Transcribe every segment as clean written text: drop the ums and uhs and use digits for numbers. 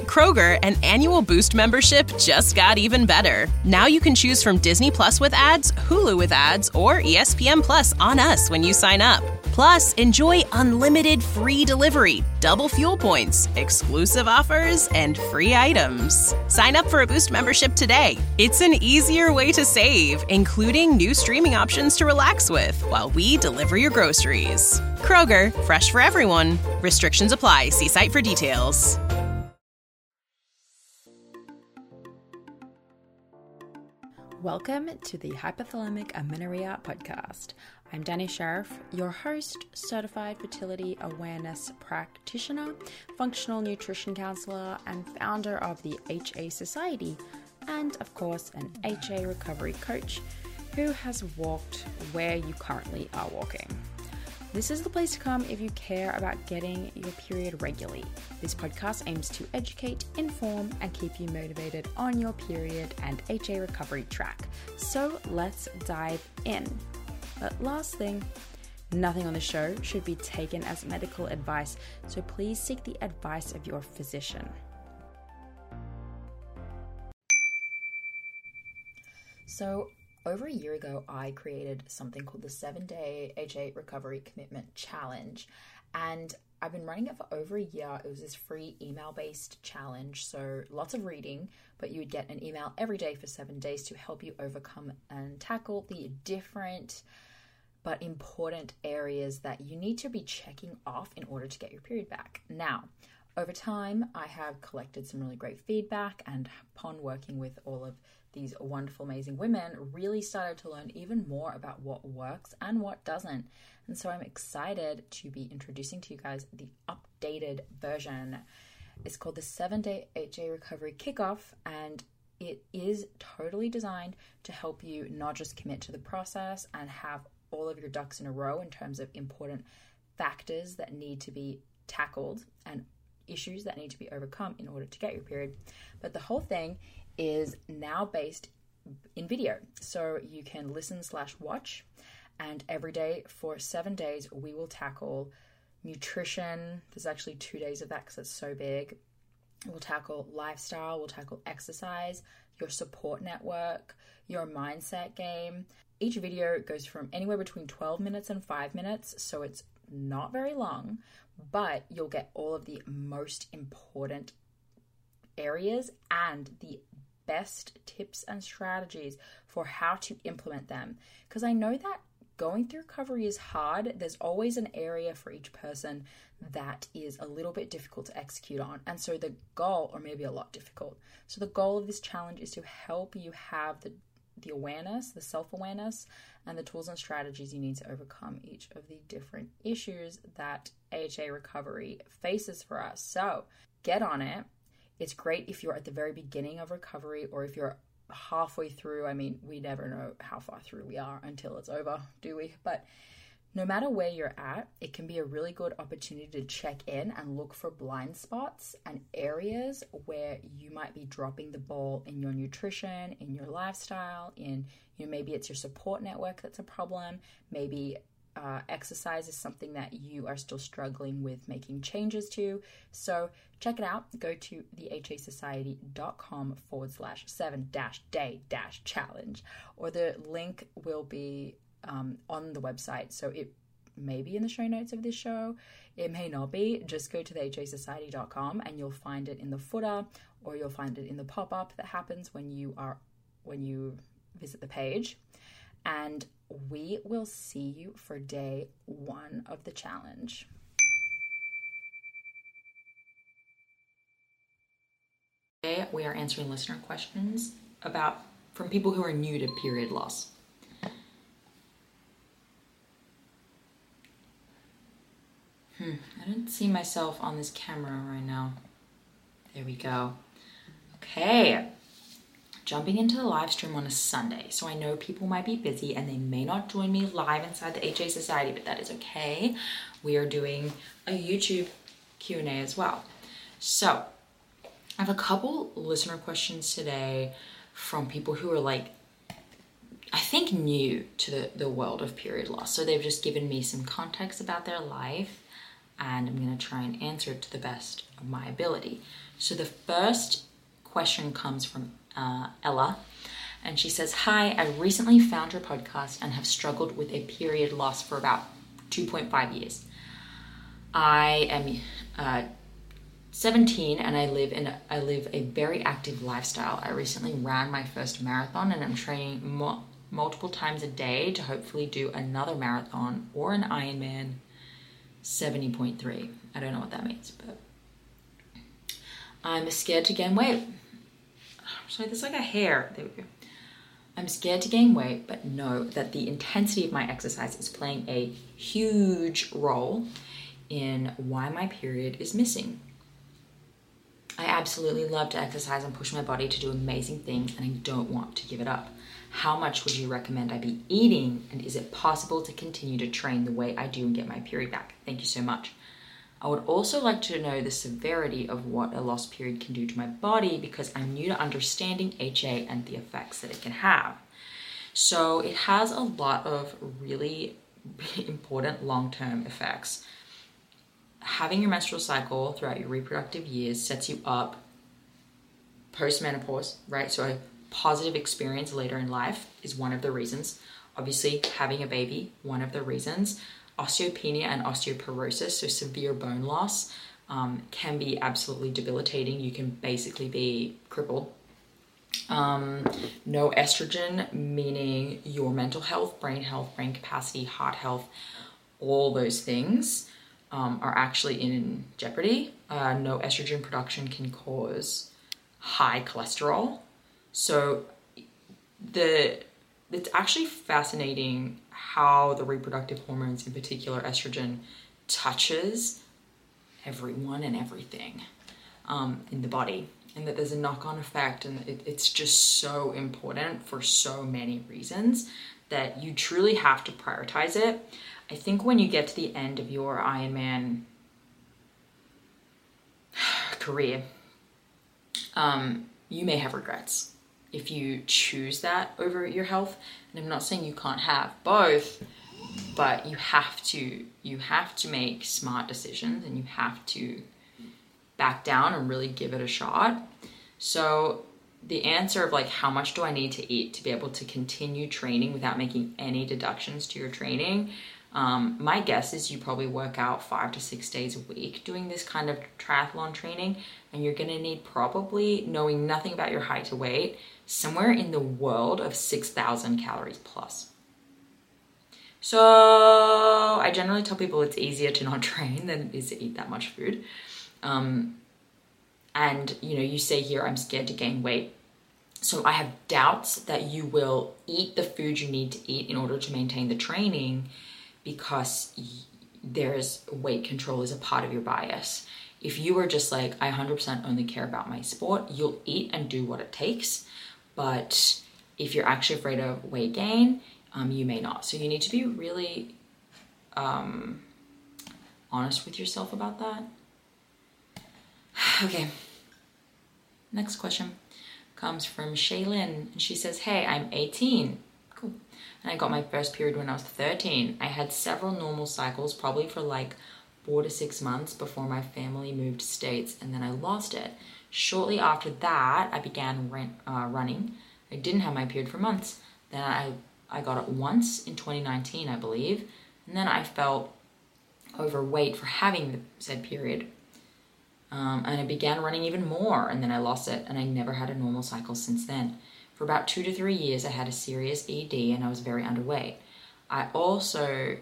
Kroger, an annual Boost membership just got even better. Now you can choose from Disney Plus with ads, Hulu with ads, or ESPN Plus on us when you sign up. Plus, enjoy unlimited free delivery, double fuel points, exclusive offers, and free items. Sign up for a Boost membership today. It's an easier way to save, including new streaming options to relax with while we deliver your groceries. Kroger, fresh for everyone. Restrictions apply. See site for details. Welcome to the Hypothalamic Amenorrhea podcast. I'm Danny Sheriff, your host, certified fertility awareness practitioner, functional nutrition counselor, and founder of the HA Society, and of course, an HA recovery coach who has walked where you currently are walking. This is the place to come if you care about getting your period regularly. This podcast aims to educate, inform, and keep you motivated on your period and HA recovery track. So let's dive in. But last thing, nothing on the show should be taken as medical advice, so please seek the advice of your physician. So, over a year ago, I created something called the 7-Day HA Recovery Commitment Challenge, and I've been running it for over a year. It was this free email-based challenge, so lots of reading, but you would get an email every day for 7 days to help you overcome and tackle the different but important areas that you need to be checking off in order to get your period back. Now, over time, I have collected some really great feedback, and upon working with all of these wonderful, amazing women, really started to learn even more about what works and what doesn't. And so I'm excited to be introducing to you guys the updated version. It's called the 7-Day HA Recovery Kickoff, and it is totally designed to help you not just commit to the process and have all of your ducks in a row in terms of important factors that need to be tackled and issues that need to be overcome in order to get your period, but the whole thing is now based in video. So you can listen/watch, and every day for 7 days, we will tackle nutrition. There's actually 2 days of that because it's so big. We'll tackle lifestyle, we'll tackle exercise, your support network, your mindset game. Each video goes from anywhere between 12 minutes and 5 minutes, so it's not very long, but you'll get all of the most important areas and the best tips and strategies for how to implement them. Because I know that going through recovery is hard. There's always an area for each person that is a little bit difficult to execute on. And so the goal, or maybe a lot difficult. So the goal of this challenge is to help you have the awareness, the self-awareness, and the tools and strategies you need to overcome each of the different issues that AHA recovery faces for us. So get on it. It's great if you're at the very beginning of recovery, or if you're halfway through. I mean, we never know how far through we are until it's over, do we? But no matter where you're at, it can be a really good opportunity to check in and look for blind spots and areas where you might be dropping the ball in your nutrition, in your lifestyle, maybe it's your support network that's a problem. Maybe exercise is something that you are still struggling with making changes to. So check it out. Go to thehasociety.com/7-day-challenge, or the link will be on the website. So it may be in the show notes of this show. It may not be. Just go to thehasociety.com and you'll find it in the footer, or you'll find it in the pop-up that happens when you visit the page. And we will see you for day 1 of the challenge. Today we are answering listener questions from people who are new to period loss. I don't see myself on this camera right now. There we go. Okay. Jumping into the live stream on a Sunday. So I know people might be busy and they may not join me live inside the HA Society, but that is okay. We are doing a YouTube Q&A as well. So I have a couple listener questions today from people who are I think new to the world of period loss. So they've just given me some context about their life, and I'm going to try and answer it to the best of my ability. So the first question comes from Ella, and she says, "Hi, I recently found your podcast and have struggled with a period loss for about 2.5 years. I am 17 and I live a very active lifestyle. I recently ran my first marathon and I'm training multiple times a day to hopefully do another marathon or an Ironman 70.3. I don't know what that means, but I'm scared to gain weight." Sorry, there's like a hair. There we go. "I'm scared to gain weight, but know that the intensity of my exercise is playing a huge role in why my period is missing. I absolutely love to exercise and push my body to do amazing things, and I don't want to give it up. How much would you recommend I be eating, and is it possible to continue to train the way I do and get my period back? Thank you so much. I would also like to know the severity of what a lost period can do to my body because I'm new to understanding HA and the effects that it can have." So it has a lot of really important long-term effects. Having your menstrual cycle throughout your reproductive years sets you up post-menopause, right? So a positive experience later in life is one of the reasons. Obviously, having a baby, one of the reasons. Osteopenia and osteoporosis, so severe bone loss, can be absolutely debilitating. You can basically be crippled. No estrogen, meaning your mental health, brain capacity, heart health, all those things are actually in jeopardy. No estrogen production can cause high cholesterol. So it's actually fascinating how the reproductive hormones, in particular estrogen, touches everyone and everything in the body, and that there's a knock-on effect, and it's just so important for so many reasons that you truly have to prioritize it. I think when you get to the end of your Ironman career, you may have regrets if you choose that over your health. And I'm not saying you can't have both, but you have to make smart decisions, and you have to back down and really give it a shot. So the answer of like, how much do I need to eat to be able to continue training without making any deductions to your training? My guess is you probably work out 5 to 6 days a week doing this kind of triathlon training, and you're going to need, probably, knowing nothing about your height to weight, somewhere in the world of 6,000 calories plus. So I generally tell people it's easier to not train than it is to eat that much food. And you say here, I'm scared to gain weight. So I have doubts that you will eat the food you need to eat in order to maintain the training, because there's weight control is a part of your bias. If you were just like, I 100% only care about my sport, you'll eat and do what it takes. But if you're actually afraid of weight gain, you may not. So you need to be really honest with yourself about that. Okay. Next question comes from Shaylin. And she says, "Hey, I'm 18. Cool. And I got my first period when I was 13. I had several normal cycles, probably for like 4 to 6 months before my family moved states, and then I lost it. Shortly after that, I began running. I didn't have my period for months. Then I got it once in 2019, I believe. And then I felt overweight for having the said period. And I began running even more, and then I lost it, and I never had a normal cycle since then. For about 2 to 3 years, I had a serious ED, and I was very underweight. I also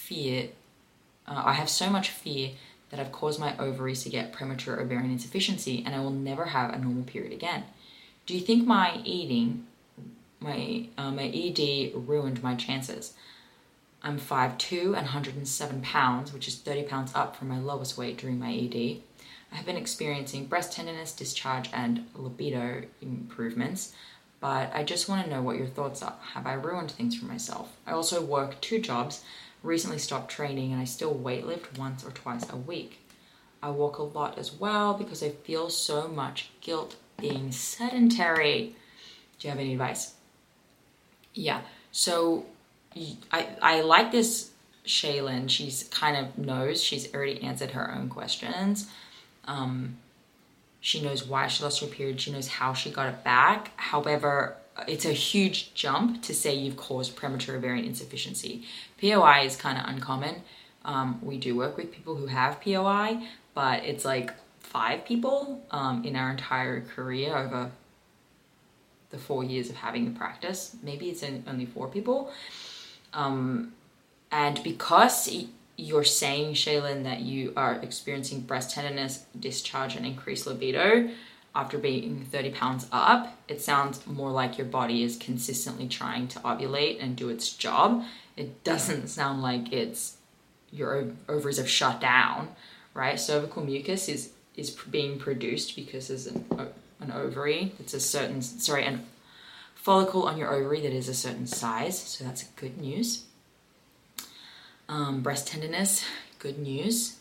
I have so much fear that I've caused my ovaries to get premature ovarian insufficiency, and I will never have a normal period again. Do you think my eating, my ED ruined my chances? I'm 5'2" and 107 pounds, which is 30 pounds up from my lowest weight during my ED. I have been experiencing breast tenderness, discharge, and libido improvements, but I just want to know what your thoughts are. Have I ruined things for myself? I also work 2 jobs, recently stopped training, and I still weightlift once or twice a week. I walk a lot as well because I feel so much guilt being sedentary. Do you have any advice? Yeah, so I like this Shaylin. She's kind of knows, she's already answered her own questions. She knows why she lost her period. She knows how she got it back. However, it's a huge jump to say you've caused premature ovarian insufficiency. POI is kind of uncommon. We do work with people who have POI, but it's like 5 people in our entire career over the 4 years of having the practice. Maybe it's only 4 people. And because you're saying, Shaylin, that you are experiencing breast tenderness, discharge, and increased libido after being 30 pounds up, it sounds more like your body is consistently trying to ovulate and do its job. It doesn't sound like it's your ovaries have shut down, right? Cervical mucus is being produced because there's an ovary that's a follicle on your ovary that is a certain size. So that's good news. Breast tenderness, good news.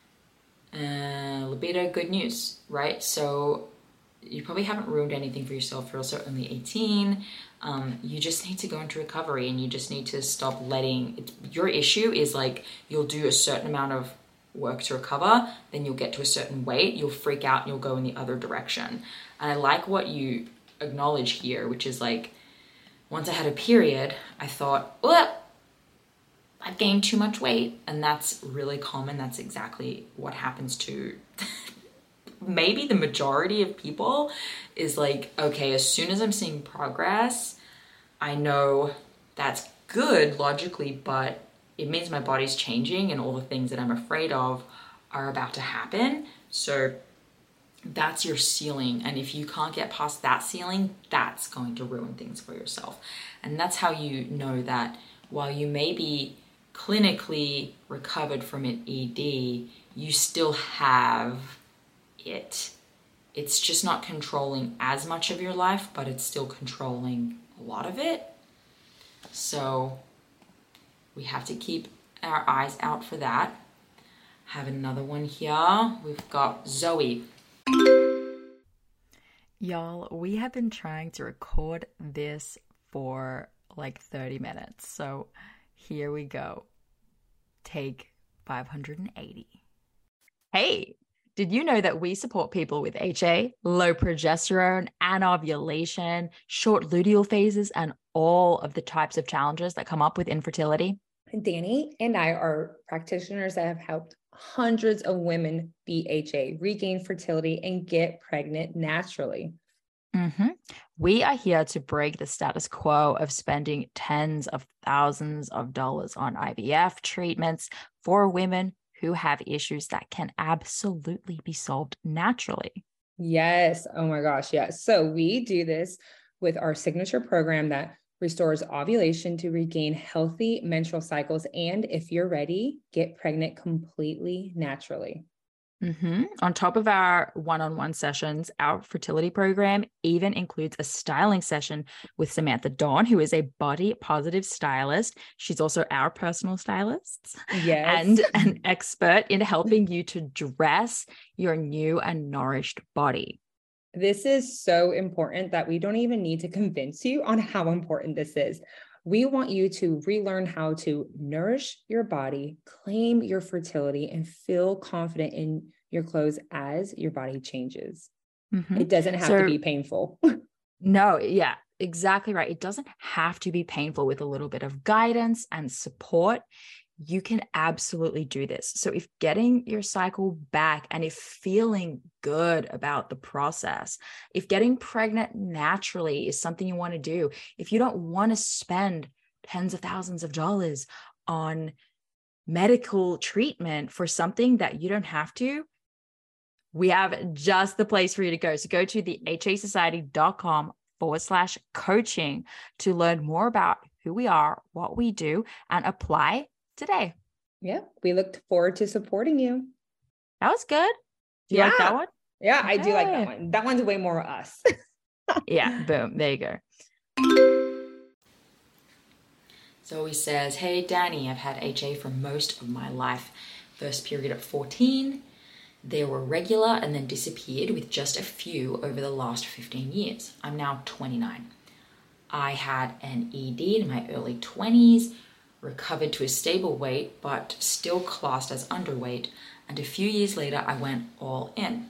Libido, good news, right? So you probably haven't ruined anything for yourself. You're also only 18. You just need to go into recovery, and you just need to stop letting it. Your issue is like, you'll do a certain amount of work to recover, then you'll get to a certain weight, you'll freak out, and you'll go in the other direction. And I like what you acknowledge here, which is like, once I had a period, I thought, I've gained too much weight. And that's really common. That's exactly what happens to maybe the majority of people, is like, okay, as soon as I'm seeing progress, I know that's good logically, but it means my body's changing and all the things that I'm afraid of are about to happen. So that's your ceiling. And if you can't get past that ceiling, that's going to ruin things for yourself. And that's how you know that while you may be clinically recovered from an ED, you still have it. It's just not controlling as much of your life, but it's still controlling a lot of it. So we have to keep our eyes out for that. Have another one here. We've got Zoe. Y'all, we have been trying to record this for like 30 minutes. So here we go. Take 580. Hey, did you know that we support people with HA, low progesterone, anovulation, short luteal phases, and all of the types of challenges that come up with infertility? Danny and I are practitioners that have helped hundreds of women beat HA, regain fertility, and get pregnant naturally. We are here to break the status quo of spending tens of thousands of dollars on IVF treatments for women who have issues that can absolutely be solved naturally. Yes. Oh my gosh. Yes. So we do this with our signature program that restores ovulation to regain healthy menstrual cycles. And if you're ready, get pregnant completely naturally. On top of our one-on-one sessions, our fertility program even includes a styling session with Samantha Dawn, who is a body positive stylist. She's also our personal stylist. Yes. And an expert in helping you to dress your new and nourished body. This is so important that we don't even need to convince you on how important this is. We want you to relearn how to nourish your body, claim your fertility, and feel confident in your clothes as your body changes. It doesn't have to be painful. No, yeah, exactly right. It doesn't have to be painful. With a little bit of guidance and support, you can absolutely do this. So if getting your cycle back and if feeling good about the process, if getting pregnant naturally is something you want to do, if you don't want to spend tens of thousands of dollars on medical treatment for something that you don't have to, we have just the place for you to go. So go to the hasociety.com/coaching to learn more about who we are, what we do, and apply today. Yeah, we look forward to supporting you. That was good. Do you like that one? Yeah, okay. I do like that one. That one's way more us. Yeah, boom. There you go. Zoe says, hey, Danny, I've had HA for most of my life. First period at 14. They were regular and then disappeared with just a few over the last 15 years. I'm now 29. I had an ED in my early 20s, recovered to a stable weight, but still classed as underweight. And a few years later, I went all in.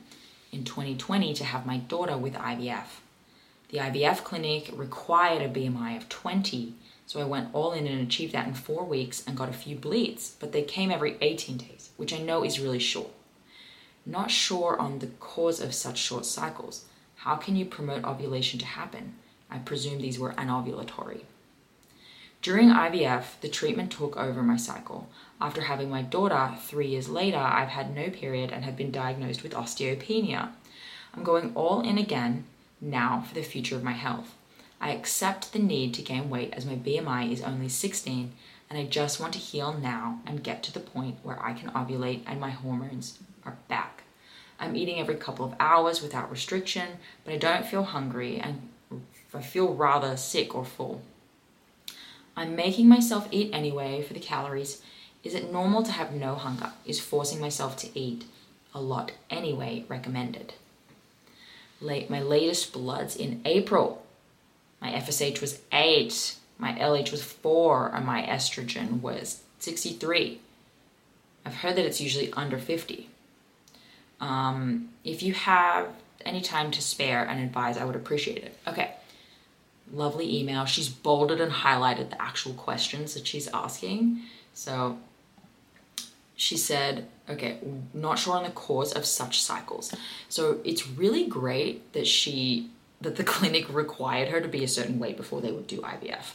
in 2020 to have my daughter with IVF. The IVF clinic required a BMI of 20, so I went all in and achieved that in 4 weeks and got a few bleeds, but they came every 18 days, which I know is really short. Not sure on the cause of such short cycles. How can you promote ovulation to happen? I presume these were anovulatory. During IVF, the treatment took over my cycle. After having my daughter 3 years later, I've had no period and have been diagnosed with osteopenia. I'm going all in again now for the future of my health. I accept the need to gain weight as my BMI is only 16 and I just want to heal now and get to the point where I can ovulate and my hormones are back. I'm eating every couple of hours without restriction, but I don't feel hungry and I feel rather sick or full. I'm making myself eat anyway for the calories. Is it normal to have no hunger? Is forcing myself to eat a lot anyway recommended? My latest bloods in April. My FSH was 8, my LH was 4, and my estrogen was 63. I've heard that it's usually under 50. If you have any time to spare and advise, I would appreciate it. Okay, lovely email. She's bolded and highlighted the actual questions that she's asking. So she said, okay, not sure on the cause of such cycles. So it's really great that the clinic required her to be a certain weight before they would do IVF.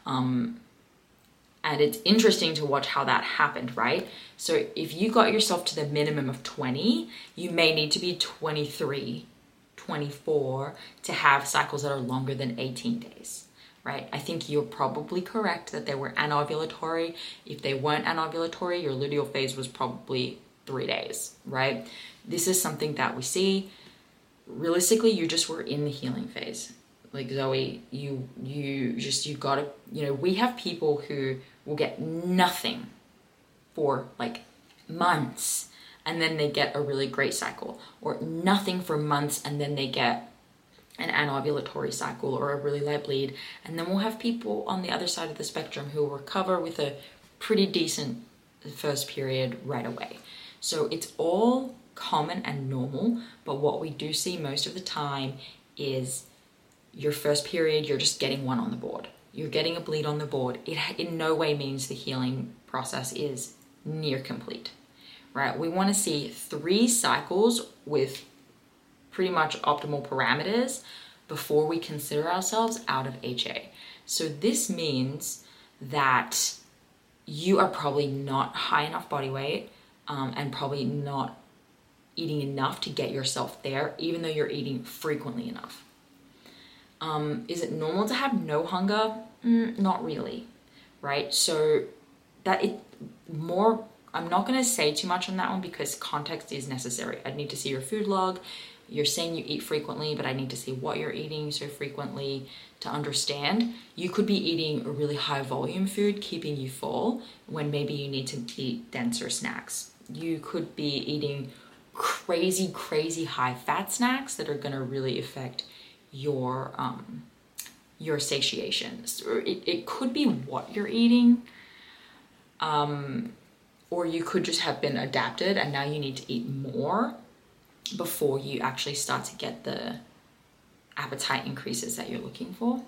And it's interesting to watch how that happened, right? So if you got yourself to the minimum of 20, you may need to be 23, 24 to have cycles that are longer than 18 days. Right? I think you're probably correct that they were anovulatory. If they weren't anovulatory, your luteal phase was probably 3 days, right? This is something that we see. Realistically, you just were in the healing phase. Like Zoe, you gotta, we have people who will get nothing for like months and then they get a really great cycle, or nothing for months and then they get an anovulatory cycle or a really light bleed. And then we'll have people on the other side of the spectrum who will recover with a pretty decent first period right away. So it's all common and normal, but what we do see most of the time is your first period, you're just getting one on the board. You're getting a bleed on the board. It in no way means the healing process is near complete, right? We want to see 3 cycles with pretty much optimal parameters before we consider ourselves out of HA. So this means that you are probably not high enough body weight and probably not eating enough to get yourself there, even though you're eating frequently enough. Is it normal to have no hunger? Not really, right? So I'm not going to say too much on that one because context is necessary. I'd need to see your food log. You're saying you eat frequently, but I need to see what you're eating so frequently to understand. You could be eating a really high volume food, keeping you full, when maybe you need to eat denser snacks. You could be eating crazy high fat snacks that are going to really affect your satiation. So it could be what you're eating, or you could just have been adapted and now you need to eat more before you actually start to get the appetite increases that you're looking for.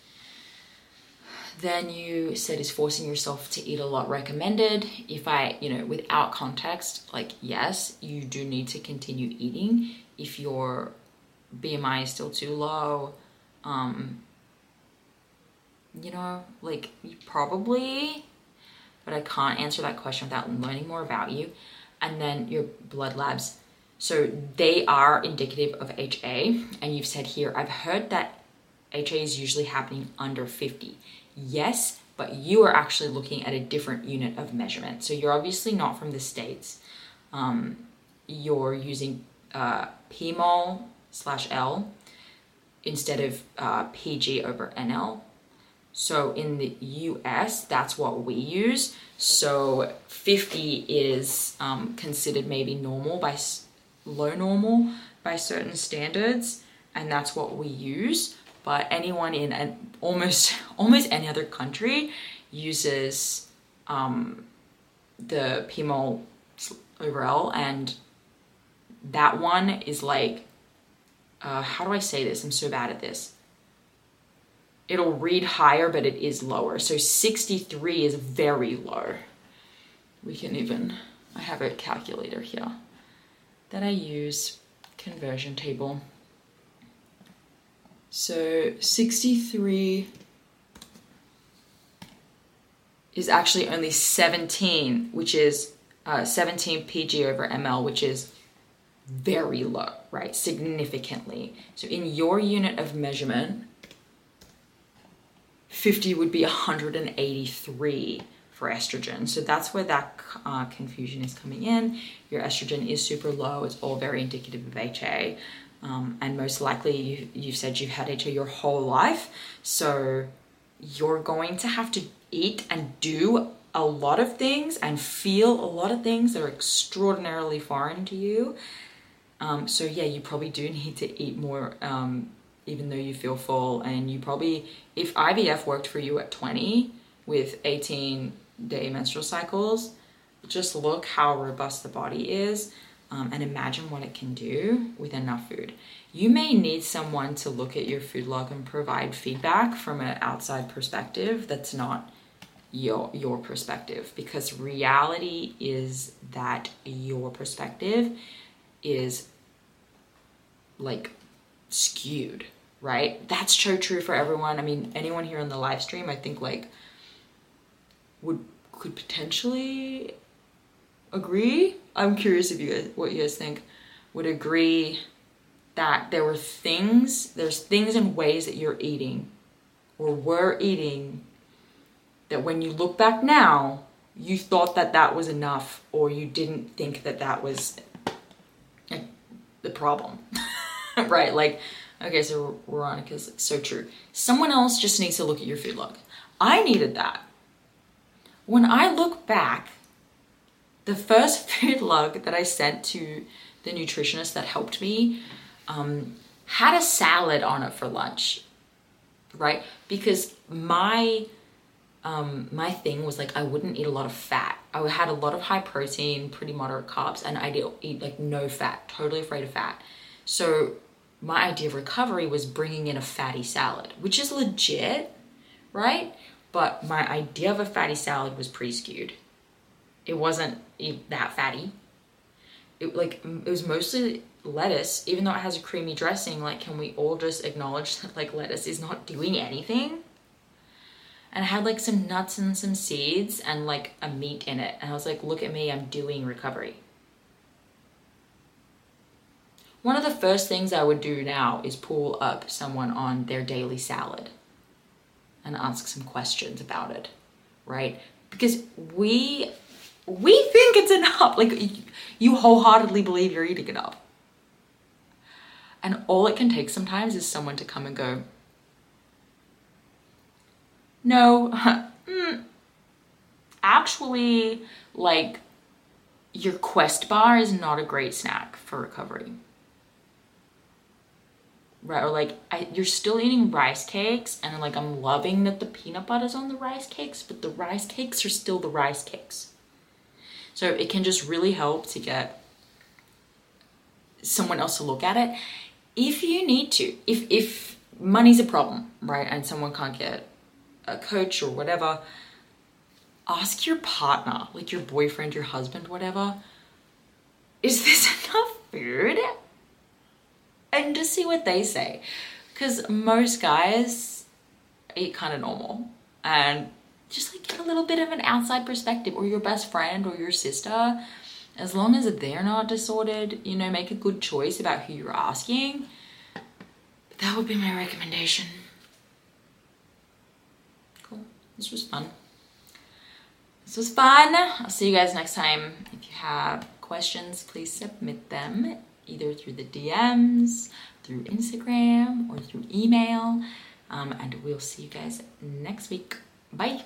Then you said, is forcing yourself to eat a lot recommended? If without context, like, yes, you do need to continue eating. If your BMI is still too low, you probably, but I can't answer that question without learning more about you. And then your blood labs. So they are indicative of HA. And you've said here, I've heard that HA is usually happening under 50. Yes, but you are actually looking at a different unit of measurement. So you're obviously not from the States. You're using PMOL/L instead of PG over NL. So in the US, that's what we use. So 50 is considered maybe low normal by certain standards, and that's what we use. But anyone in almost any other country uses the PMOL over L, and that one is like, how do I say this? I'm so bad at this. It'll read higher, but it is lower. So 63 is very low. I have a calculator here that I use, conversion table. So 63 is actually only 17, which is 17 pg over ml, which is very low, right? Significantly. So in your unit of measurement, 50 would be 183 for estrogen. So that's where that confusion is coming in. Your estrogen is super low. It's all very indicative of HA. And most likely you've said you've had HA your whole life. So you're going to have to eat and do a lot of things and feel a lot of things that are extraordinarily foreign to you. So yeah, you probably do need to eat more, even though you feel full. And you probably, if IVF worked for you at 20 with 18-day menstrual cycles, just look how robust the body is, and imagine what it can do with enough food. You may need someone to look at your food log and provide feedback from an outside perspective that's not your perspective, because reality is that your perspective is like skewed, right? That's so true for everyone. I mean, anyone here on the live stream, I think like could potentially agree. I'm curious if what you guys think, would agree that there's things and ways that you're eating or were eating that when you look back now, you thought that was enough, or you didn't think that was the problem, right? Like, okay, so Veronica's like, so true. Someone else just needs to look at your food log. I needed that. When I look back, the first food log that I sent to the nutritionist that helped me had a salad on it for lunch, right? Because my thing was like, I wouldn't eat a lot of fat. I had a lot of high protein, pretty moderate carbs, and I didn't eat like no fat, totally afraid of fat. So my idea of recovery was bringing in a fatty salad, which is legit, right? But my idea of a fatty salad was pretty skewed. It wasn't that fatty. It was mostly lettuce, even though it has a creamy dressing. Like, can we all just acknowledge that like lettuce is not doing anything? And I had like some nuts and some seeds and like a meat in it. And I was like, look at me, I'm doing recovery. One of the first things I would do now is pull up someone on their daily salad and ask some questions about it, right? Because we think it's enough. Like, you wholeheartedly believe you're eating enough. And all it can take sometimes is someone to come and go, no, actually, like, your Quest bar is not a great snack for recovery. Right? Or like, you're still eating rice cakes, and like, I'm loving that the peanut butter's on the rice cakes, but the rice cakes are still the rice cakes. So it can just really help to get someone else to look at it. If you need to, if money's a problem, right, and someone can't get a coach or whatever, ask your partner, like your boyfriend, your husband, whatever, is this enough food? And just see what they say. Because most guys eat kind of normal, and just like get a little bit of an outside perspective, or your best friend or your sister, as long as they're not disordered, you know, make a good choice about who you're asking. But that would be my recommendation. Cool. This was fun. I'll see you guys next time. If you have questions, please submit them either through the DMs, through Instagram, or through email. And we'll see you guys next week. Bye.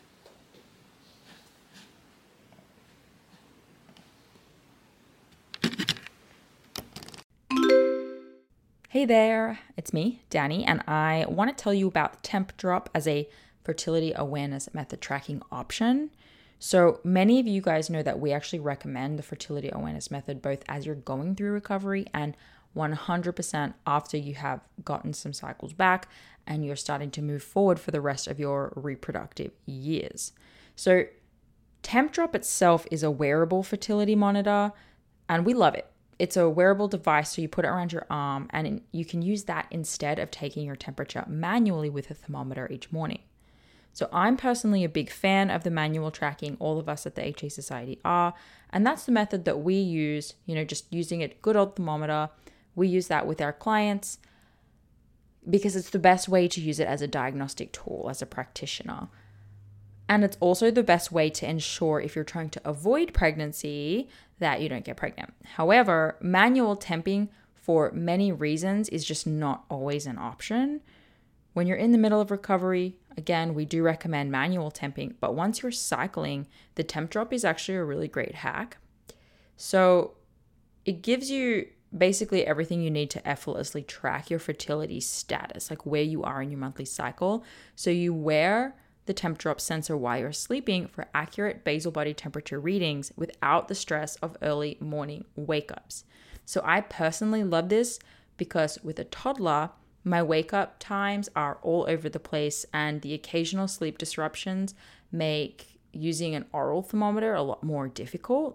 Hey there, it's me, Danny, and I want to tell you about Tempdrop as a fertility awareness method tracking option. So many of you guys know that we actually recommend the fertility awareness method both as you're going through recovery and 100% after you have gotten some cycles back and you're starting to move forward for the rest of your reproductive years. So Tempdrop itself is a wearable fertility monitor and we love it. It's a wearable device, so you put it around your arm and you can use that instead of taking your temperature manually with a thermometer each morning. So I'm personally a big fan of the manual tracking. All of us at the HA Society are. And that's the method that we use, just using a good old thermometer. We use that with our clients because it's the best way to use it as a diagnostic tool, as a practitioner. And it's also the best way to ensure if you're trying to avoid pregnancy that you don't get pregnant. However, manual temping for many reasons is just not always an option. When you're in the middle of recovery, again, we do recommend manual temping, but once you're cycling, the Tempdrop is actually a really great hack. So it gives you basically everything you need to effortlessly track your fertility status, like where you are in your monthly cycle. So you wear the Tempdrop sensor while you're sleeping for accurate basal body temperature readings without the stress of early morning wake-ups. So I personally love this because with a toddler, my wake-up times are all over the place and the occasional sleep disruptions make using an oral thermometer a lot more difficult.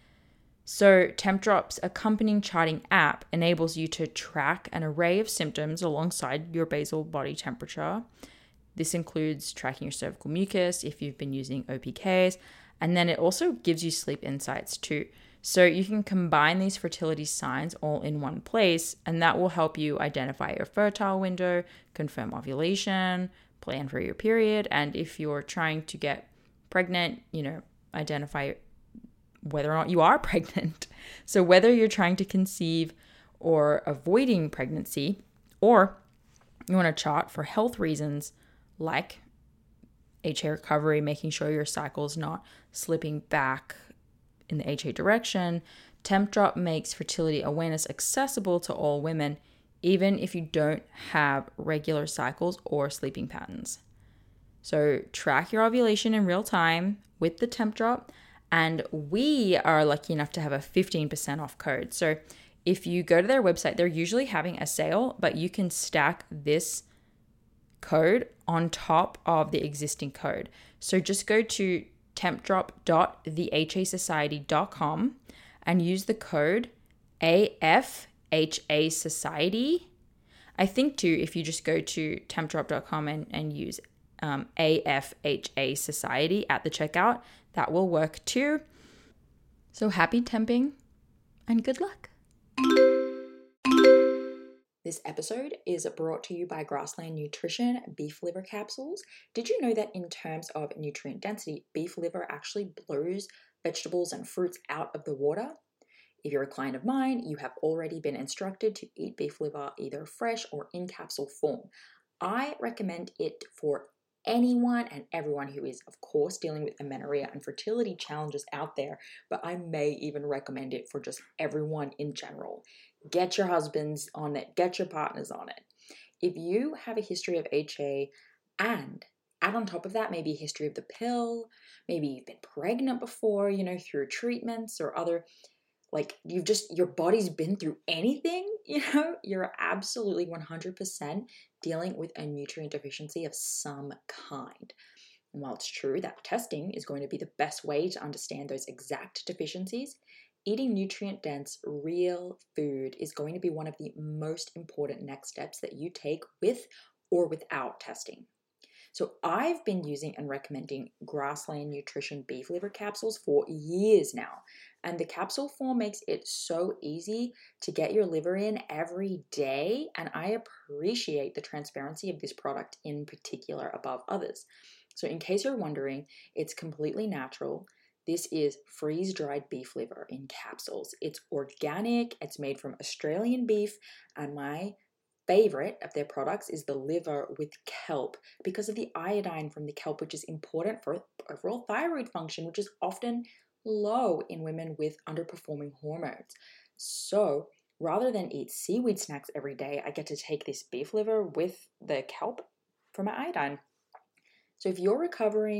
So Tempdrop's accompanying charting app enables you to track an array of symptoms alongside your basal body temperature. This includes tracking your cervical mucus if you've been using OPKs, and then it also gives you sleep insights too. So you can combine these fertility signs all in one place, and that will help you identify your fertile window, confirm ovulation, plan for your period, and if you're trying to get pregnant, identify whether or not you are pregnant. So whether you're trying to conceive or avoiding pregnancy, or you want to chart for health reasons like HA recovery, making sure your cycle's not slipping back in the HA direction, Tempdrop makes fertility awareness accessible to all women, even if you don't have regular cycles or sleeping patterns. So track your ovulation in real time with the Tempdrop, and we are lucky enough to have a 15% off code. So if you go to their website, they're usually having a sale, but you can stack this code on top of the existing code. So just go to tempdrop.thehasociety.com and use the code AFHA Society. I think too, if you just go to tempdrop.com and use AFHA Society at the checkout, that will work too. So happy temping and good luck. This episode is brought to you by Grassland Nutrition beef liver capsules. Did you know that in terms of nutrient density, beef liver actually blows vegetables and fruits out of the water? If you're a client of mine, you have already been instructed to eat beef liver either fresh or in capsule form. I recommend it for anyone and everyone who is, of course, dealing with amenorrhea and fertility challenges out there, but I may even recommend it for just everyone in general. Get your husbands on it, get your partners on it. If you have a history of HA and add on top of that maybe a history of the pill, maybe you've been pregnant before, through treatments or other, your body's been through anything, you're absolutely 100% dealing with a nutrient deficiency of some kind. And while it's true that testing is going to be the best way to understand those exact deficiencies, eating nutrient-dense, real food is going to be one of the most important next steps that you take with or without testing. So I've been using and recommending Grassland Nutrition beef liver capsules for years now. And the capsule form makes it so easy to get your liver in every day. And I appreciate the transparency of this product in particular above others. So in case you're wondering, it's completely natural. This is freeze-dried beef liver in capsules. It's organic, it's made from Australian beef, and my favorite of their products is the liver with kelp because of the iodine from the kelp, which is important for overall thyroid function, which is often low in women with underperforming hormones. So rather than eat seaweed snacks every day, I get to take this beef liver with the kelp for my iodine. So if you're recovering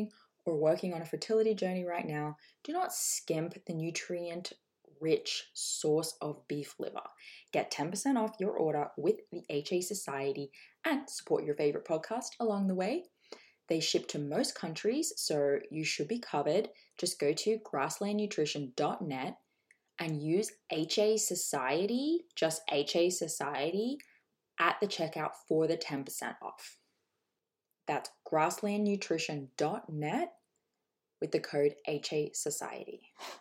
or working on a fertility journey right now, do not skimp the nutrient-rich source of beef liver. Get 10% off your order with the HA Society and support your favorite podcast along the way. They ship to most countries, so you should be covered. Just go to grasslandnutrition.net and use HA Society, just HA Society, at the checkout for the 10% off. That's grasslandnutrition.net with the code HA Society.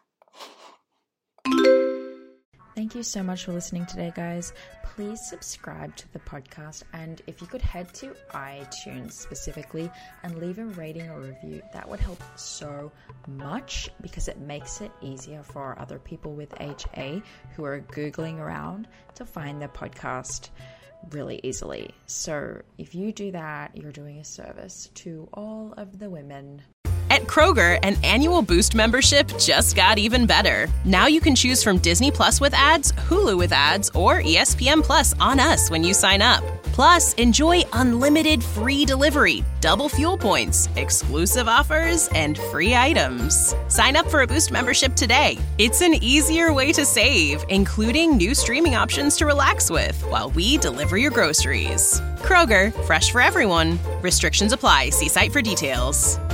Thank you so much for listening today, guys. Please subscribe to the podcast, and if you could head to iTunes specifically and leave a rating or review, that would help so much because it makes it easier for other people with HA who are Googling around to find the podcast really easily. So if you do that, you're doing a service to all of the women. At Kroger, an annual Boost membership just got even better. Now you can choose from Disney Plus with ads, Hulu with ads, or ESPN Plus on us when you sign up. Plus, enjoy unlimited free delivery, double fuel points, exclusive offers, and free items. Sign up for a Boost membership today. It's an easier way to save, including new streaming options to relax with while we deliver your groceries. Kroger, fresh for everyone. Restrictions apply. See site for details.